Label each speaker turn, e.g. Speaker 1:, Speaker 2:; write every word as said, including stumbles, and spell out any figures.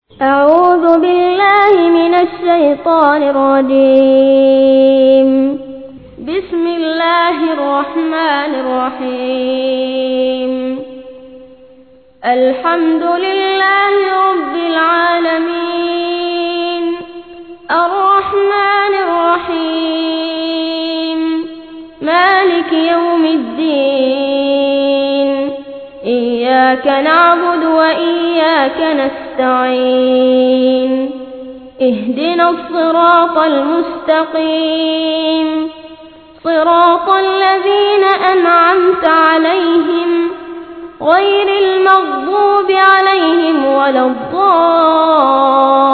Speaker 1: أعوذ بالله من الشيطان الرجيم. بسم الله الرحمن الرحيم. الحمد لله رب العالمين، الرحمن الرحيم، مالك يوم الدين. إياك نعبد وإياك نستعين. اهدنا الصراط المستقيم، صراط الذين أنعمت عليهم غير المغضوب عليهم ولا الضالين.